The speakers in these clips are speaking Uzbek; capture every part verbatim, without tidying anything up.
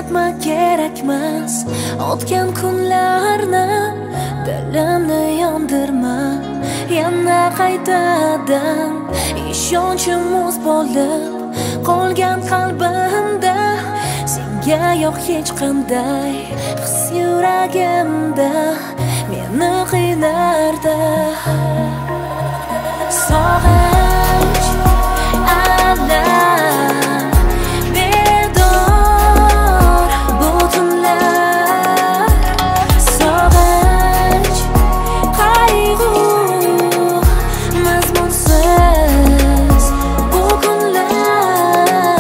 eslatma kerakmas o'tgan kunlarni, dilimni yondirma yana qaytadan. Ishonchim muz bo'lib qolgan qalbimda, senga yo'q hech qanday his yuragimda meni qiynardi. Sog'inch, alam, bedor bu tunlar. Sog'inch, qayg'u, mazmunsiz bu kunlar.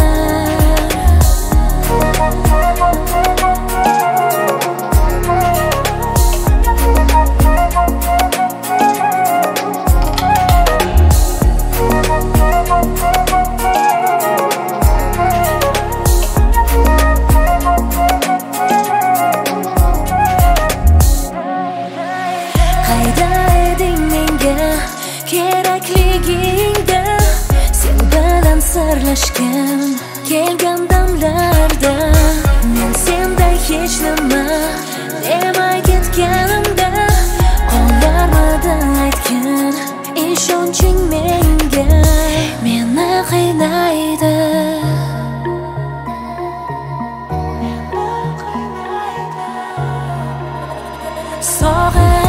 Qayda eding menga kerakligingda, sen bilan sirlashgan kelgan damlarda. Men senday hech nima demay ketganimda, qolarmidin aytgan ishonching menga meni qiynaydi. Sog'inch,